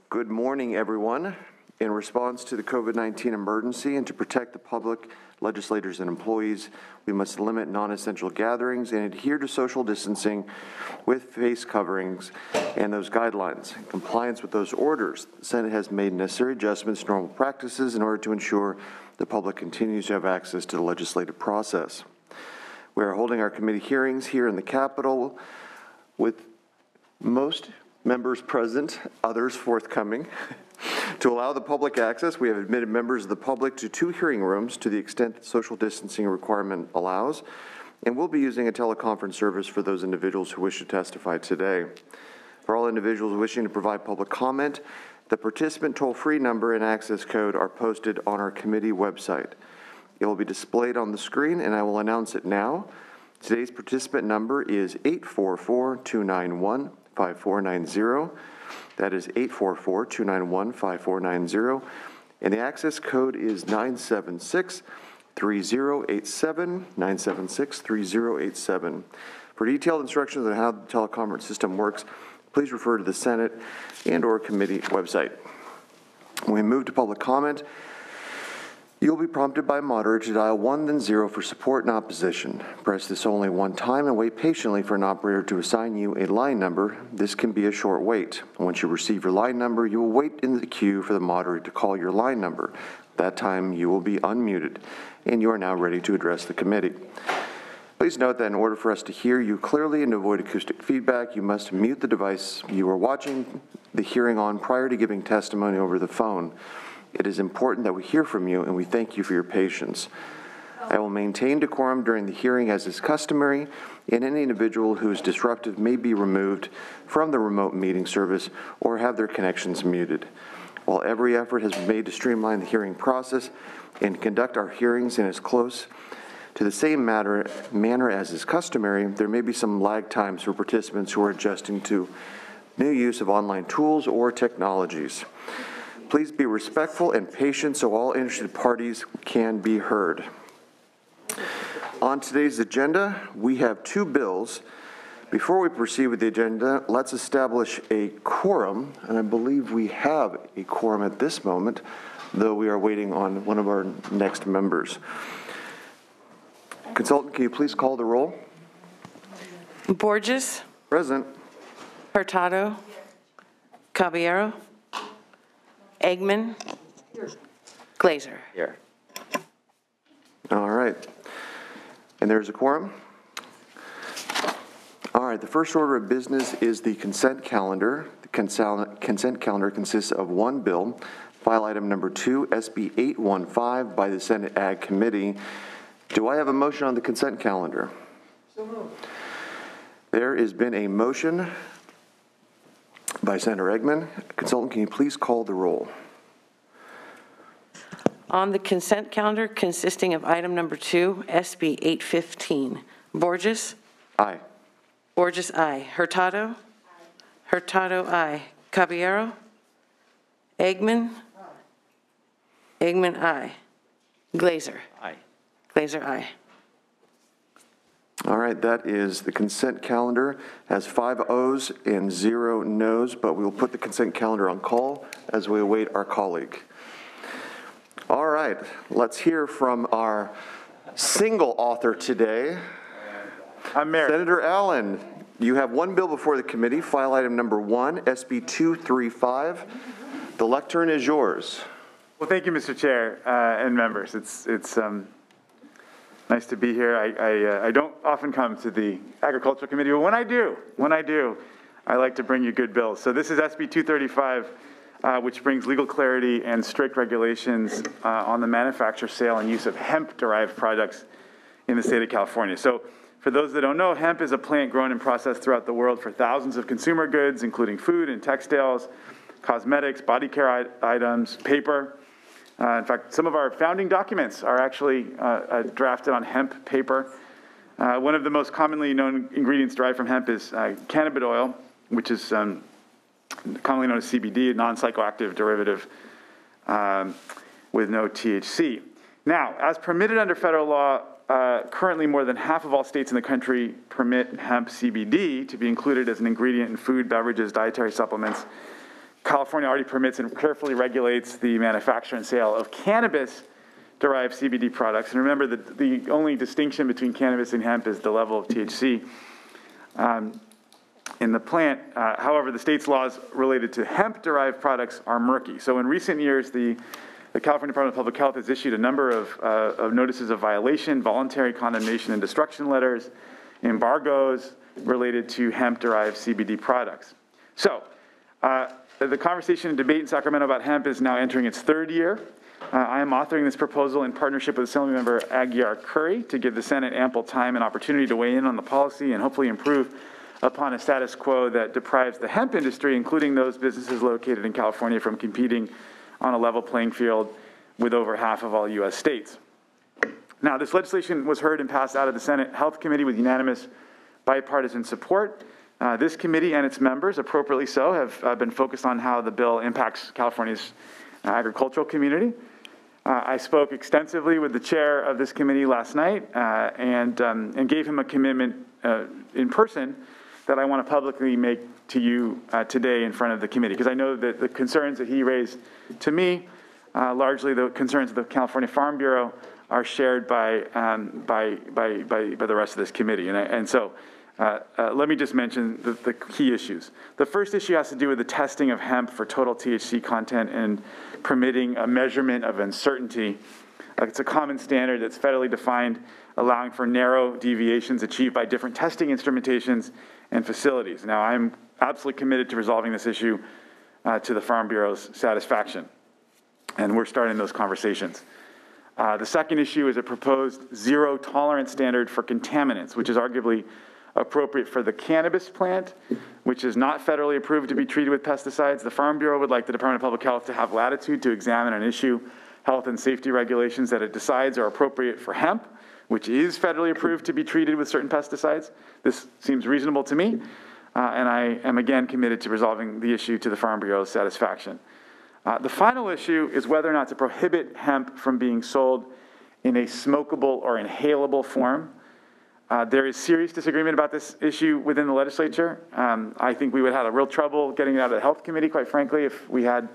Good morning, everyone. In response to the COVID-19 emergency and to protect the public, legislators, and employees, we must limit non-essential gatherings and adhere to social distancing with face coverings and those guidelines. In compliance with those orders, the Senate has made necessary adjustments to normal practices in order to ensure the public continues to have access to the legislative process. We are holding our committee hearings here in the Capitol with most members present, others forthcoming. To allow the public access, we have admitted members of the public to 2 hearing rooms to the extent that social distancing requirement allows, and we'll be using a teleconference service for those individuals who wish to testify today. For all individuals wishing to provide public comment, the participant toll-free number and access code are posted on our committee website. It will be displayed on the screen, and I will announce it now. Today's participant number is 844-291-5490. That is 844-291-5490. And the access code is 976-3087, 976-3087. For detailed instructions on how the teleconference system works, please refer to the Senate and/or committee website. When we move to public comment, you'll be prompted by a moderator to dial 1 then 0 for support and opposition. Press this only one time and wait patiently for an operator to assign you a line number. This can be a short wait. Once you receive your line number, you will wait in the queue for the moderator to call your line number. At that time, you will be unmuted, and you are now ready to address the committee. Please note that in order for us to hear you clearly and to avoid acoustic feedback, you must mute the device you are watching the hearing on prior to giving testimony over the phone. It is important that we hear from you, and we thank you for your patience. I will maintain decorum during the hearing as is customary, and any individual who is disruptive may be removed from the remote meeting service or have their connections muted. While every effort has been made to streamline the hearing process and conduct our hearings in as close to the same manner as is customary, there may be some lag times for participants who are adjusting to new use of online tools or technologies. Please be respectful and patient so all interested parties can be heard. On today's agenda, we have 2 bills. Before we proceed with the agenda, let's establish a quorum, and I believe we have a quorum at this moment, though we are waiting on one of our next members. Consultant, can you please call the roll? Borges. Present. Hurtado. Caballero. Eggman. Here. Glazer. Here. All right. And there's a quorum. All right, the first order of business is the consent calendar. The consent calendar consists of 1 bill, file item number 2, SB 815 by the Senate Ag Committee. Do I have a motion on the consent calendar? So moved. There has been a motion by Senator Eggman. Consultant, can you please call the roll? On the consent calendar consisting of item number 2, SB 815, Borges? Aye. Borges, aye. Hurtado? Aye. Hurtado, aye. Caballero? Eggman? Aye. Eggman, aye. Glazer? Aye. Glazer, aye. All right, that is the consent calendar. Has 5 O's and 0 no's, but we will put the consent calendar on call as we await our colleague. All right, let's hear from our single author today. I'm Mayor. Senator Allen, you have 1 bill before the committee, file item number 1, SB 235. The lectern is yours. Well, thank you, Mr. Chair and members. It's nice to be here. I don't often come to the Agricultural Committee, but when I do, I like to bring you good bills. So this is SB 235, which brings legal clarity and strict regulations on the manufacture, sale, and use of hemp-derived products in the state of California. So for those that don't know, hemp is a plant grown and processed throughout the world for thousands of consumer goods, including food and textiles, cosmetics, body care items, paper. In fact, some of our founding documents are actually drafted on hemp paper. One of the most commonly known ingredients derived from hemp is cannabidiol, which is commonly known as CBD, a non-psychoactive derivative with no THC. Now, as permitted under federal law, currently more than half of all states in the country permit hemp CBD to be included as an ingredient in food, beverages, dietary supplements, California already permits and carefully regulates the manufacture and sale of cannabis-derived CBD products. And remember that the only distinction between cannabis and hemp is the level of THC in the plant. However, the state's laws related to hemp-derived products are murky. So in recent years, the California Department of Public Health has issued a number of notices of violation, voluntary condemnation and destruction letters, embargoes related to hemp-derived CBD products. So the conversation and debate in Sacramento about hemp is now entering its third year. I am authoring this proposal in partnership with Assemblymember Aguiar Curry to give the Senate ample time and opportunity to weigh in on the policy and hopefully improve upon a status quo that deprives the hemp industry, including those businesses located in California, from competing on a level playing field with over half of all U.S. states. Now, this legislation was heard and passed out of the Senate Health Committee with unanimous bipartisan support. This committee and its members, appropriately so, have been focused on how the bill impacts California's agricultural community. I spoke extensively with the chair of this committee last night and gave him a commitment in person that I want to publicly make to you today in front of the committee, because I know that the concerns that he raised to me, largely the concerns of the California Farm Bureau, are shared by the rest of this committee. So let me just mention the key issues. The first issue has to do with the testing of hemp for total THC content and permitting a measurement of uncertainty. It's a common standard that's federally defined, allowing for narrow deviations achieved by different testing instrumentations and facilities. Now, I'm absolutely committed to resolving this issue to the Farm Bureau's satisfaction, and we're starting those conversations. The second issue is a proposed zero tolerance standard for contaminants, which is arguably appropriate for the cannabis plant, which is not federally approved to be treated with pesticides. The Farm Bureau would like the Department of Public Health to have latitude to examine and issue health and safety regulations that it decides are appropriate for hemp, which is federally approved to be treated with certain pesticides. This seems reasonable to me, and I am again committed to resolving the issue to the Farm Bureau's satisfaction. The final issue is whether or not to prohibit hemp from being sold in a smokable or inhalable form. There is serious disagreement about this issue within the legislature. I think we would have had a real trouble getting it out of the Health Committee, quite frankly, if we had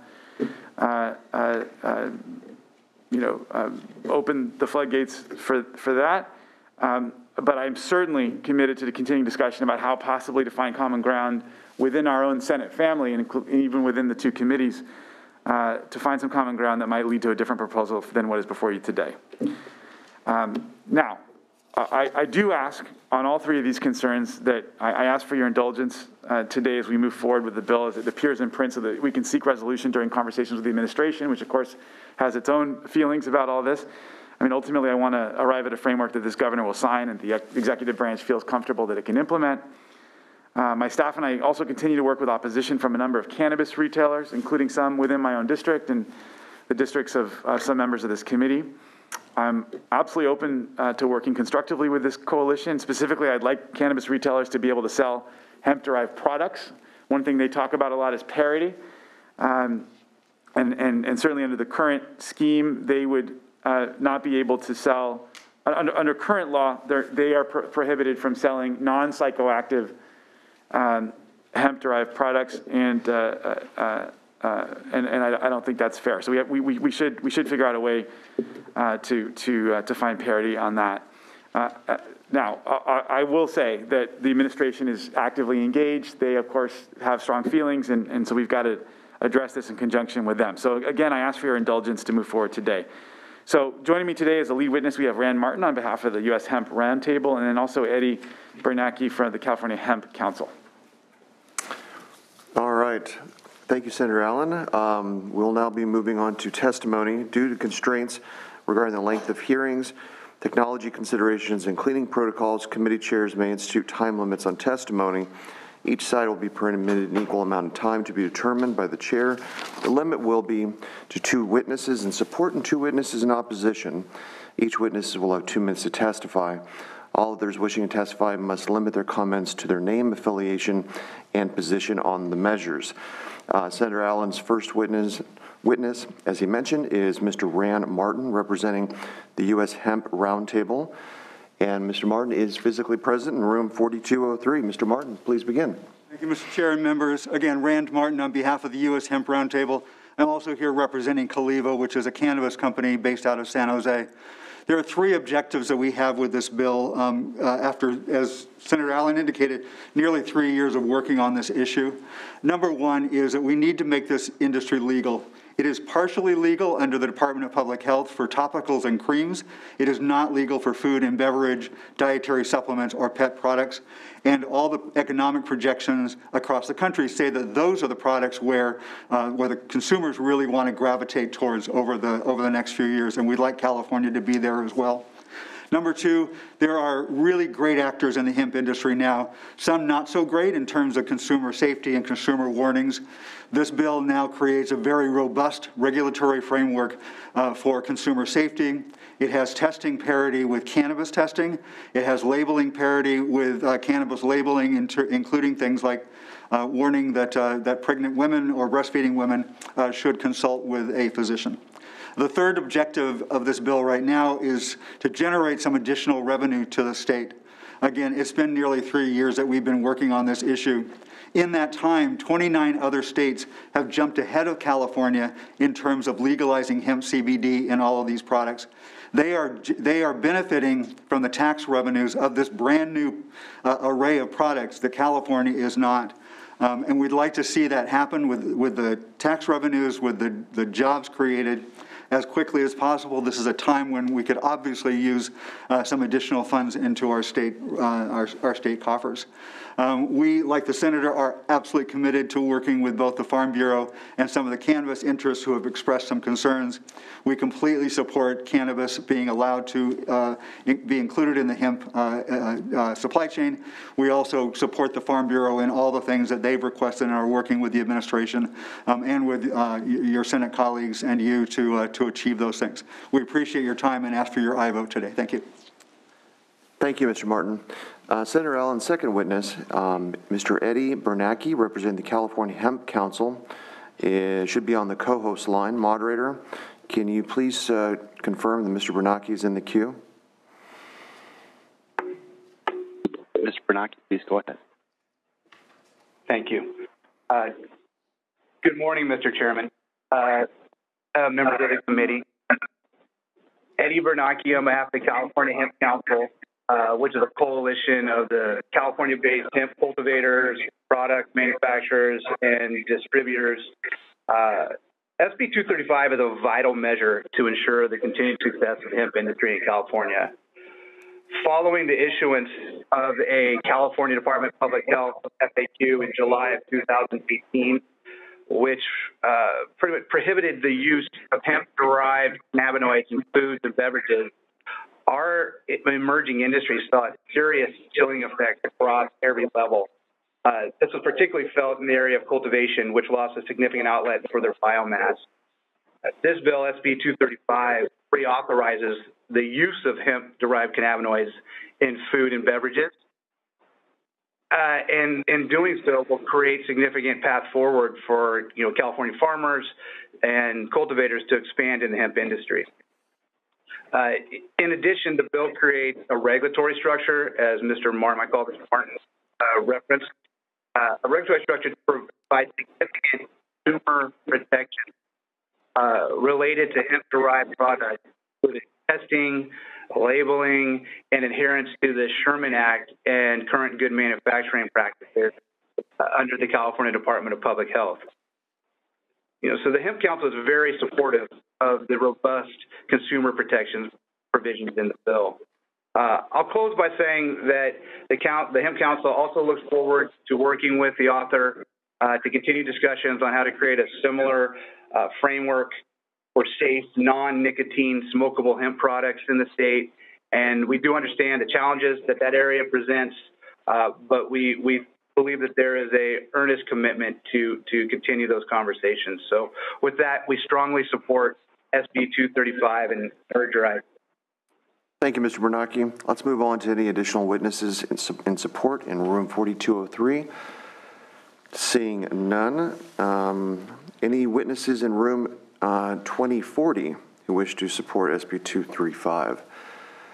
opened the floodgates for that. But I'm certainly committed to the continuing discussion about how possibly to find common ground within our own Senate family and even within the two committees to find some common ground that might lead to a different proposal than what is before you today. Now, I do ask on all three of these concerns that I ask for your indulgence today as we move forward with the bill as it appears in print so that we can seek resolution during conversations with the administration, which of course has its own feelings about all this. I mean, ultimately I want to arrive at a framework that this governor will sign and the executive branch feels comfortable that it can implement. My staff and I also continue to work with opposition from a number of cannabis retailers, including some within my own district and the districts of some members of this committee. I'm absolutely open to working constructively with this coalition. Specifically, I'd like cannabis retailers to be able to sell hemp-derived products. One thing they talk about a lot is parity. And certainly under the current scheme, they would not be able to sell, under current law, they are prohibited from selling non-psychoactive hemp-derived products, and I don't think that's fair. So we should figure out a way to find parity on that. Now, I will say that the administration is actively engaged. They, of course, have strong feelings, and so we've got to address this in conjunction with them. So again, I ask for your indulgence to move forward today. So joining me today as a lead witness, we have Rand Martin on behalf of the U.S. Hemp Roundtable, and then also Eddie Bernanke from the California Hemp Council. All right. Thank you, Senator Allen. We'll now be moving on to testimony. Due to constraints regarding the length of hearings, technology considerations, and cleaning protocols, committee chairs may institute time limits on testimony. Each side will be permitted an equal amount of time to be determined by the chair. The limit will be to 2 witnesses in support and 2 witnesses in opposition. Each witness will have 2 minutes to testify. All others wishing to testify must limit their comments to their name, affiliation, and position on the measures. Senator Allen's first witness, as he mentioned, is Mr. Rand Martin, representing the U.S. Hemp Roundtable. And Mr. Martin is physically present in room 4203. Mr. Martin, please begin. Thank you, Mr. Chair and members. Again, Rand Martin on behalf of the U.S. Hemp Roundtable. I'm also here representing Calivo, which is a cannabis company based out of San Jose. There are three objectives that we have with this bill after, as Senator Allen indicated, nearly 3 years of working on this issue. Number one is that we need to make this industry legal. It is partially legal under the Department of Public Health for topicals and creams. It is not legal for food and beverage, dietary supplements, or pet products. And all the economic projections across the country say that those are the products where the consumers really want to gravitate towards over the next few years. And we'd like California to be there as well. Number two, there are really great actors in the hemp industry now, some not so great in terms of consumer safety and consumer warnings. This bill now creates a very robust regulatory framework for consumer safety. It has testing parity with cannabis testing. It has labeling parity with cannabis labeling, including things like warning that pregnant women or breastfeeding women should consult with a physician. The third objective of this bill right now is to generate some additional revenue to the state. Again, it's been nearly 3 years that we've been working on this issue. In that time, 29 other states have jumped ahead of California in terms of legalizing hemp CBD in all of these products. They are benefiting from the tax revenues of this brand new array of products that California is not. And we'd like to see that happen with the tax revenues, with the jobs created as quickly as possible. This is a time when we could obviously use some additional funds into our state coffers. We, like the Senator, are absolutely committed to working with both the Farm Bureau and some of the cannabis interests who have expressed some concerns. We completely support cannabis being allowed to be included in the hemp supply chain. We also support the Farm Bureau in all the things that they've requested and are working with the administration and with your Senate colleagues and you to achieve those things. We appreciate your time and ask for your aye vote today. Thank you. Thank you, Mr. Martin. Senator Allen's second witness, Mr. Eddie Bernanke, representing the California Hemp Council, should be on the co-host line. Moderator, can you please confirm that Mr. Bernanke is in the queue? Mr. Bernanke, please go ahead. Thank you. Good morning, Mr. Chairman, members of the committee. Eddie Bernanke on behalf of the California Hemp Council, which is a coalition of the California-based hemp cultivators, product manufacturers, and distributors. SB 235 is a vital measure to ensure the continued success of the hemp industry in California. Following the issuance of a California Department of Public Health FAQ in July of 2018, which pretty much prohibited the use of hemp-derived cannabinoids in foods and beverages, our emerging industry saw a serious chilling effect across every level. This was particularly felt in the area of cultivation, which lost a significant outlet for their biomass. This bill, SB 235, reauthorizes the use of hemp-derived cannabinoids in food and beverages. And in doing so, will create significant path forward for California farmers and cultivators to expand in the hemp industry. In addition, the bill creates a regulatory structure, as Mr. Martin, I call this Martin referenced, a regulatory structure to provide significant consumer protection related to hemp-derived products, including testing, labeling, and adherence to the Sherman Act and current good manufacturing practices under the California Department of Public Health. So the Hemp Council is very supportive of the robust consumer protections provisions in the bill. I'll close by saying that the Hemp Council also looks forward to working with the author to continue discussions on how to create a similar framework for safe, non-nicotine smokable hemp products in the state. And we do understand the challenges that area presents, but we believe that there is an earnest commitment to continue those conversations. So with that, we strongly support SB 235 and urge your aye. Thank you, Mr. Bernanke. Let's move on to any additional witnesses in support in room 4203. Seeing none. Any witnesses in room 2040 who wish to support SB 235?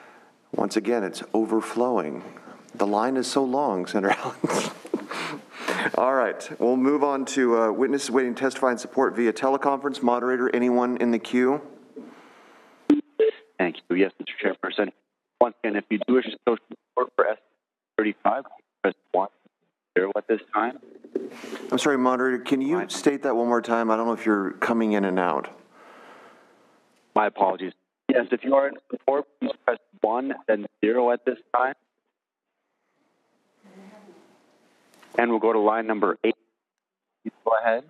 Once again, it's overflowing. The line is so long, Senator Allen. All right, we'll move on to witnesses waiting to testify and support via teleconference. Moderator, anyone in the queue? Thank you. Yes, Mr. Chairperson. Once again, if you do wish to show support for S35, press 1 at this time. I'm sorry, moderator, can you state that one more time? I don't know if you're coming in and out. My apologies. Yes, if you are in support, please press 1, then 0 at this time. And we'll go to line number 8. Please go ahead.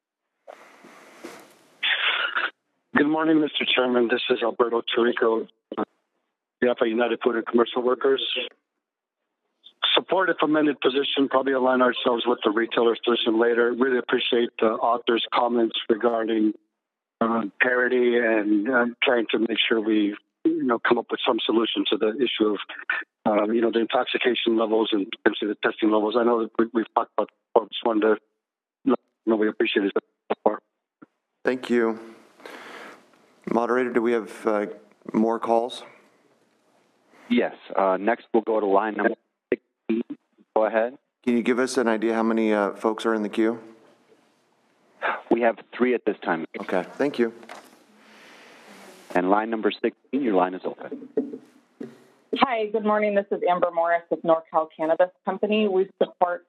Good morning, Mr. Chairman. This is Alberto Chirico, on behalf of United Food and Commercial Workers. Support if amended position, probably align ourselves with the retailer's position later. Really appreciate the author's comments regarding parity and trying to make sure we come up with some solution to the issue of the intoxication levels and potentially the testing levels. I know that we've talked about it before. Just wanted to we appreciate his support. Thank you. Moderator, do we have more calls? Yes. Next, we'll go to line number 16. Go ahead. Can you give us an idea how many folks are in the queue? We have 3 at this time. Okay, thank you. And line number 16, your line is open. Hi, good morning. This is Amber Morris with NorCal Cannabis Company. We support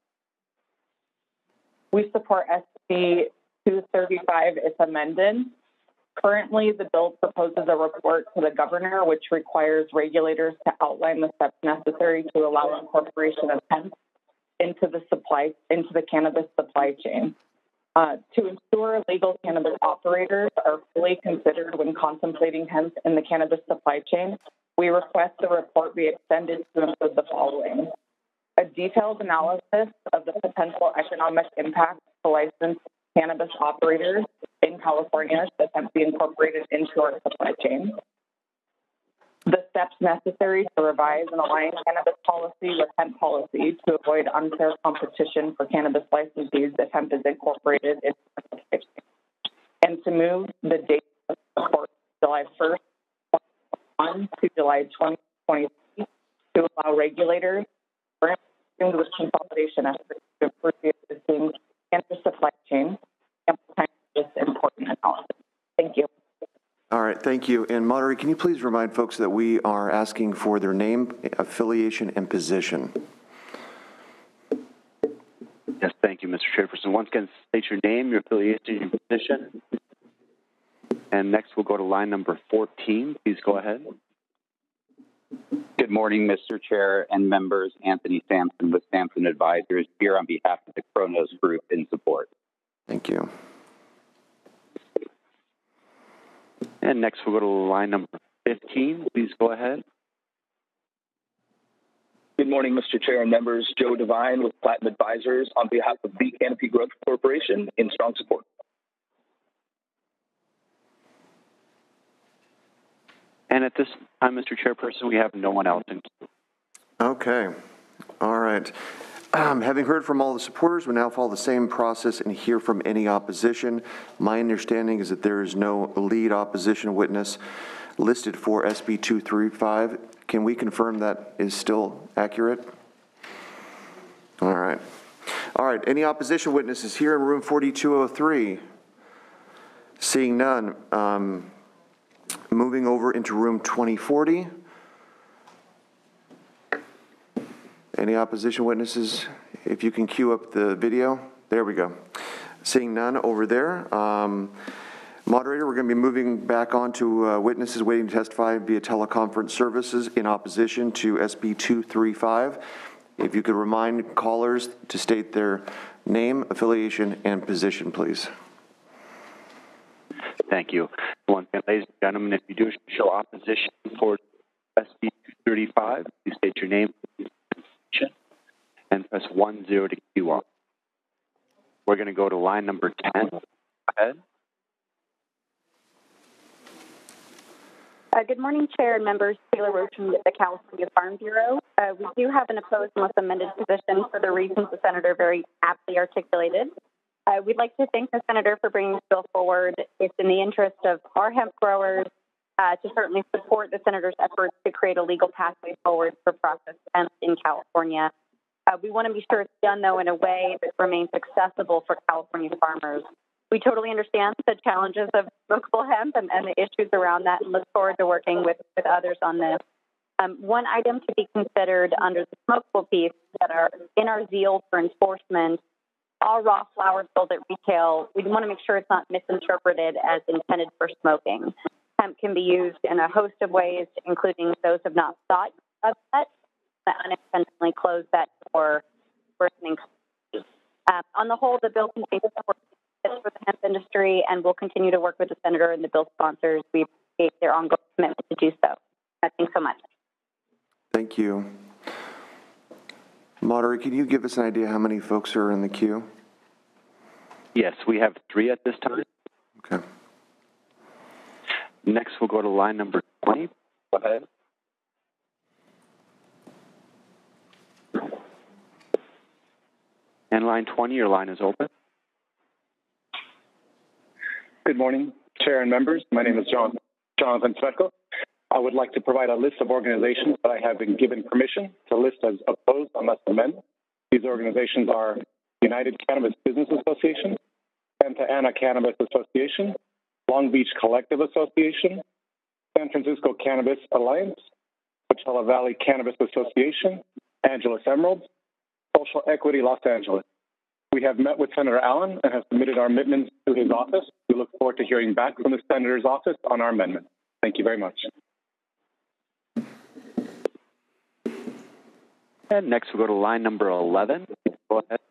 SB 235 if amended. Currently, the bill proposes a report to the governor, which requires regulators to outline the steps necessary to allow incorporation of hemp into the cannabis supply chain. To ensure legal cannabis operators are fully considered when contemplating hemp in the cannabis supply chain, we request the report be extended to include the following: a detailed analysis of the potential economic impact to licensed cannabis operators in California that hemp be incorporated into our supply chain, the steps necessary to revise and align cannabis policy with hemp policy to avoid unfair competition for cannabis licensees if hemp is incorporated into our supply chain, and to move the date of support July 1st, 2021 to July 2023 to allow regulators with consolidation efforts to improve the existing cannabis supply chain and this important analysis. Thank you. All right, thank you. And moderator, can you please remind folks that we are asking for their name, affiliation, and position? Yes, thank you, Mr. Chairperson. Once again, state your name, your affiliation, your position. And next, we'll go to line number 14. Please go ahead. Good morning, Mr. Chair and members. Anthony Sampson with Sampson Advisors here on behalf of the Kronos Group in support. Thank you. And next, we'll go to line number 15. Please go ahead. Good morning, Mr. Chair and members. Joe Devine with Platinum Advisors on behalf of the Canopy Growth Corporation in strong support. And at this time, Mr. Chairperson, we have no one else in queue. Okay. All right. Having heard from all the supporters, we now follow the same process and hear from any opposition. My understanding is that there is no lead opposition witness listed for SB 235. Can we confirm that is still accurate? All right. All right. Any opposition witnesses here in room 4203? Seeing none. Moving over into room 2040. Any opposition witnesses? If you can cue up the video. There we go. Seeing none over there. Moderator, we're going to be moving back on to witnesses waiting to testify via teleconference services in opposition to SB 235. If you could remind callers to state their name, affiliation, and position, please. Thank you. Once again, ladies and gentlemen, if you do show opposition for SB 235, please state your name and press 10 to queue up. We're going to go to line number 10. Go ahead. Good morning, Chair and members. Taylor Rochen with the California Farm Bureau. We do have an opposed unless amended position for the reasons the Senator very aptly articulated. We'd like to thank the Senator for bringing this bill forward. It's in the interest of our hemp growers to certainly support the Senator's efforts to create a legal pathway forward for processed hemp in California. We want to be sure it's done, though, in a way that remains accessible for California farmers. We totally understand the challenges of smokable hemp and the issues around that, and look forward to working with others on this. One item to be considered under the smokable piece that are in our zeal for enforcement, all raw flowers sold at retail, we want to make sure it's not misinterpreted as intended for smoking. Hemp can be used in a host of ways, including those have not thought of that unintentionally close that door for an increase. On the whole, the bill contains support for the hemp industry, and we'll continue to work with the senator and the bill sponsors. We appreciate their ongoing commitment to do so. Thanks so much. Thank you. Moderator, can you give us an idea how many folks are in the queue? Yes, we have 3 at this time. Okay. Next, we'll go to line number 20. Go ahead. And line 20, your line is open. Good morning, Chair and members. My name is Jonathan Svetko. I would like to provide a list of organizations that I have been given permission to list as opposed unless amended. These organizations are United Cannabis Business Association, Santa Ana Cannabis Association, Long Beach Collective Association, San Francisco Cannabis Alliance, Coachella Valley Cannabis Association, Angeles Emeralds, Social Equity Los Angeles. We have met with Senator Allen and have submitted our amendments to his office. We look forward to hearing back from the Senator's office on our amendment. Thank you very much. And next, we'll go to line number 11. Go ahead.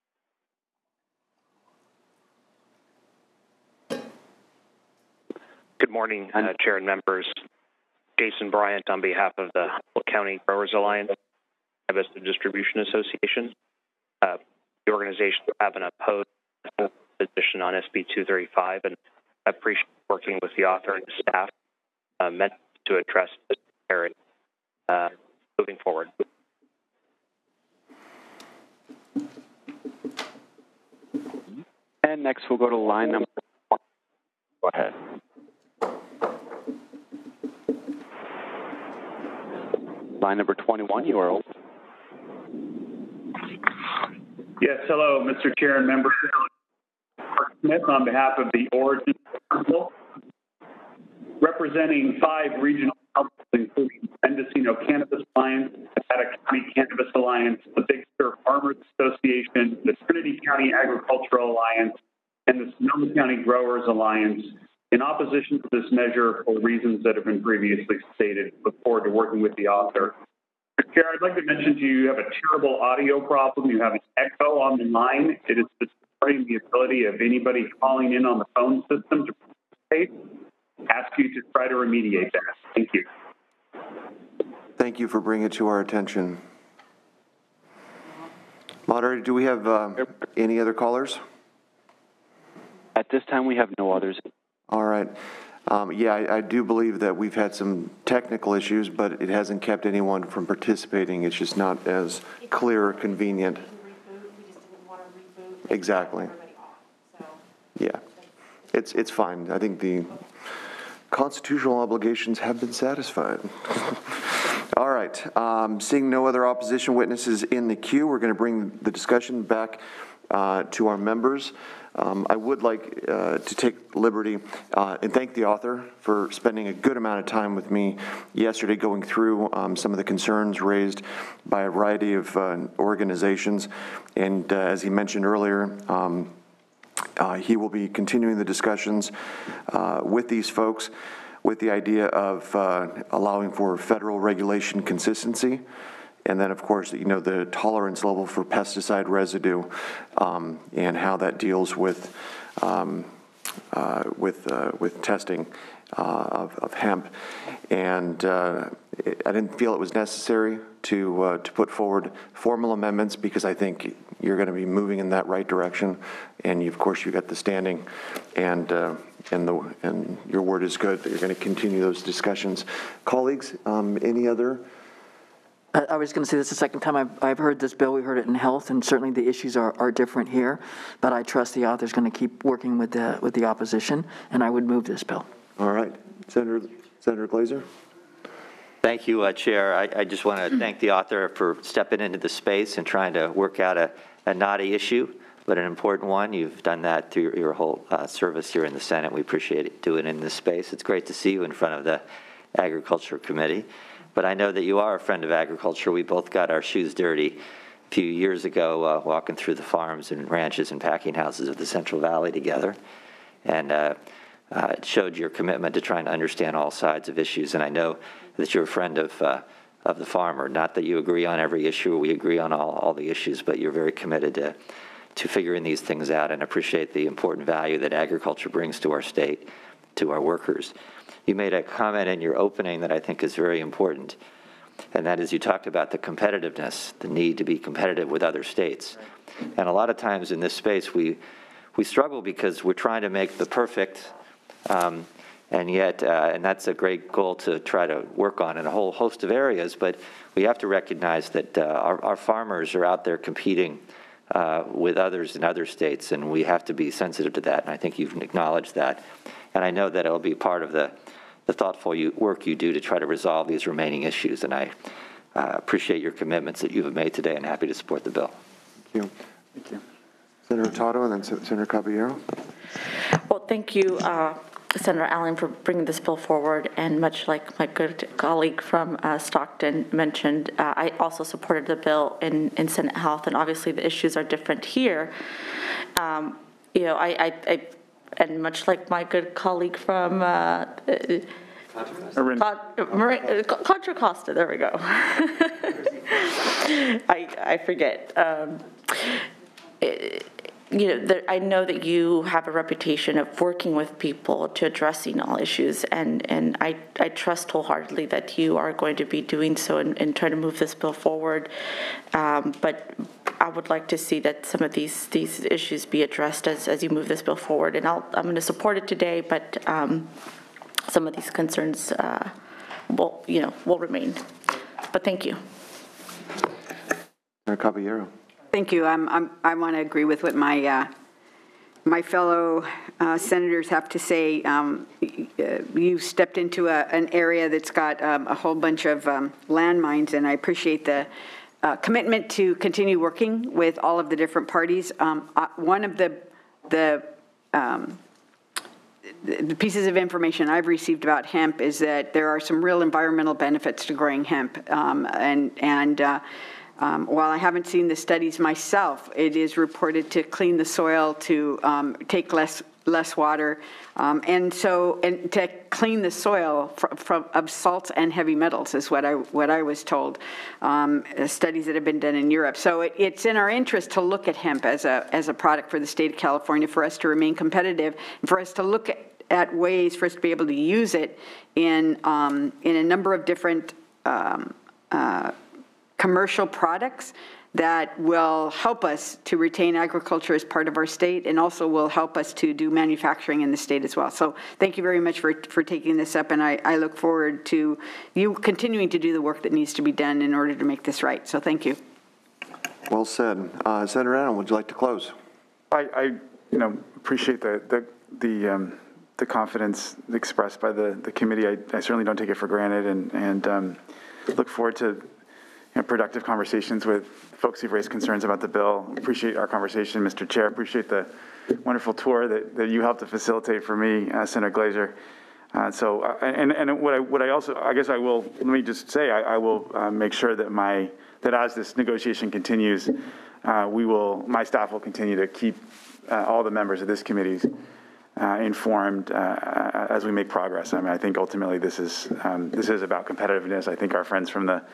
Good morning, Chair and members. Jason Bryant on behalf of the Humboldt County Growers Alliance, Cannabis Distribution Association. The organization have an opposed position on SB 235, and I appreciate working with the author and the staff meant to address this area moving forward. And next, we'll go to line number 1. Go ahead. Line number 21, you are open. Yes, hello, Mr. Chair and members. Mark Smith on behalf of the Origin Council, representing 5 regional councils, including Mendocino Cannabis Alliance, Nevada County Cannabis Alliance, the Big Sur Farmers Association, the Trinity County Agricultural Alliance, and the Sonoma County Growers Alliance. In opposition to this measure for reasons that have been previously stated, look forward to working with the author. Mr. Chair, I'd like to mention to you have a terrible audio problem. You have an echo on the line. It is destroying the ability of anybody calling in on the phone system to participate. Ask you to try to remediate that. Thank you. Thank you for bringing it to our attention. Moderator, do we have any other callers? At this time, we have no others. All right. Yeah, I do believe that we've had some technical issues, but it hasn't kept anyone from participating. It's just not as clear or convenient. Exactly. Yeah, it's fine. I think the constitutional obligations have been satisfied. All right. Seeing no other opposition witnesses in the queue, we're going to bring the discussion back to our members. I would like to take liberty and thank the author for spending a good amount of time with me yesterday going through some of the concerns raised by a variety of organizations. And as he mentioned earlier, he will be continuing the discussions with these folks with the idea of allowing for federal regulation consistency. And then, of course, you know, the tolerance level for pesticide residue and how that deals with testing of hemp. And I didn't feel it was necessary to put forward formal amendments because I think you're going to be moving in that right direction. And of course, you got the standing, and your word is good that you're going to continue those discussions. Colleagues, any other? I was going to say this is the second time I've heard this bill. We heard it in health, and certainly the issues are different here. But I trust the author's going to keep working with the opposition, and I would move this bill. All right, Senator Glazer. Thank you, Chair. I just want to thank the author for stepping into the space and trying to work out a knotty issue, but an important one. You've done that through your whole service here in the Senate. We appreciate it doing it in this space. It's great to see you in front of the Agriculture Committee. But I know that you are a friend of agriculture. We both got our shoes dirty a few years ago walking through the farms and ranches and packing houses of the Central Valley together. And it showed your commitment to trying to understand all sides of issues. And I know that you're a friend of the farmer. Not that you agree on every issue, or we agree on all the issues, but you're very committed to figuring these things out, and appreciate the important value that agriculture brings to our state, to our workers. You made a comment in your opening that I think is very important, and that is you talked about the competitiveness, the need to be competitive with other states. And a lot of times in this space, we struggle because we're trying to make the perfect, and yet, and that's a great goal to try to work on in a whole host of areas, but we have to recognize that our farmers are out there competing with others in other states, and we have to be sensitive to that, and I think you've acknowledged that. And I know that it'll be part of the thoughtful work you do to try to resolve these remaining issues, and I appreciate your commitments that you've made today, and happy to support the bill. Thank you. Thank you. Senator Hurtado and then Senator Caballero. Well, thank you, Senator Allen, for bringing this bill forward, and much like my good colleague from Stockton mentioned, I also supported the bill in Senate Health, and obviously the issues are different here. You know, and much like my good colleague from Contra Costa, there we go. I forget. You know, I know that you have a reputation of working with people to addressing all issues, and I trust wholeheartedly that you are going to be doing so and trying to move this bill forward. But I would like to see that some of these issues be addressed as you move this bill forward. And I'm going to support it today, but some of these concerns will remain. But thank you. Senator Caballero. Thank you. I want to agree with what my fellow senators have to say. You stepped into an area that's got a whole bunch of landmines, and I appreciate the commitment to continue working with all of the different parties. One of the pieces of information I've received about hemp is that there are some real environmental benefits to growing hemp, while I haven't seen the studies myself, it is reported to clean the soil, to take less water, and to clean the soil of salts and heavy metals is what I was told. Studies that have been done in Europe. So it's in our interest to look at hemp as a product for the state of California, for us to remain competitive, and for us to look at ways for us to be able to use it in a number of different commercial products that will help us to retain agriculture as part of our state, and also will help us to do manufacturing in the state as well. So thank you very much for taking this up, and I look forward to you continuing to do the work that needs to be done in order to make this right. So thank you. Well said. Senator Allen, would you like to close? I appreciate the confidence expressed by the committee. I certainly don't take it for granted, and look forward to productive conversations with folks who've raised concerns about the bill. Appreciate our conversation, Mr. Chair. Appreciate the wonderful tour that you helped to facilitate for me, Senator Glazer. What I also, I guess I will, let me just say, I will make sure that that as this negotiation continues, my staff will continue to keep all the members of this committee informed as we make progress. I mean, I think ultimately this is about competitiveness. I think our friends from the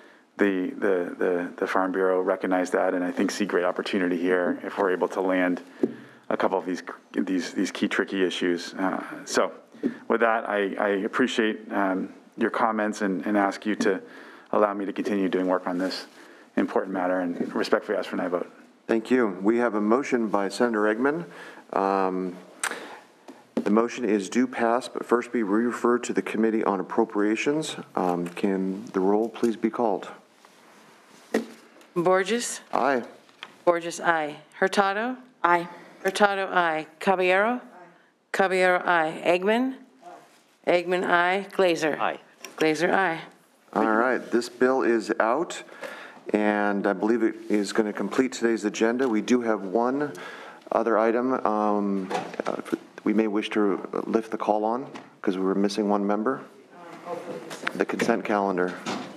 Farm Bureau recognize that, and I think see great opportunity here if we're able to land a couple of these key tricky issues. So with that, I appreciate your comments and ask you to allow me to continue doing work on this important matter, and respectfully ask for an aye vote. Thank you. We have a motion by Senator Eggman. The motion is due pass, but first be referred to the Committee on Appropriations. Can the roll please be called? Borges? Aye. Borges, aye. Hurtado? Aye. Hurtado, aye. Caballero? Aye. Caballero, aye. Eggman? Aye. Eggman, aye. Glazer? Aye. Glazer, aye. All right, this bill is out, and I believe it is going to complete today's agenda. We do have one other item we may wish to lift the call on because we were missing one member. The consent calendar.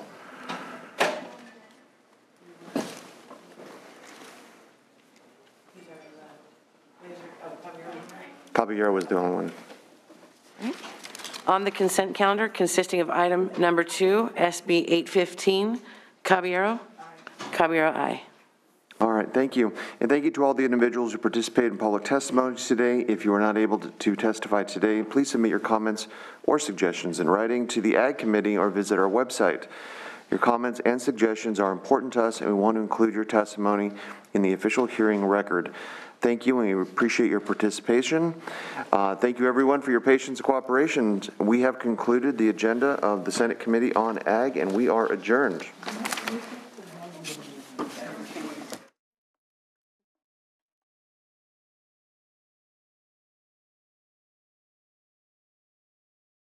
Caballero was the only one. On the consent calendar, consisting of item number 2, SB 815, Caballero? Caballero, aye. All right, thank you. And thank you to all the individuals who participated in public testimonies today. If you are not able to testify today, please submit your comments or suggestions in writing to the Ag Committee or visit our website. Your comments and suggestions are important to us, and we want to include your testimony in the official hearing record. Thank you, and we appreciate your participation. Thank you, everyone, for your patience and cooperation. We have concluded the agenda of the Senate Committee on Ag, and we are adjourned.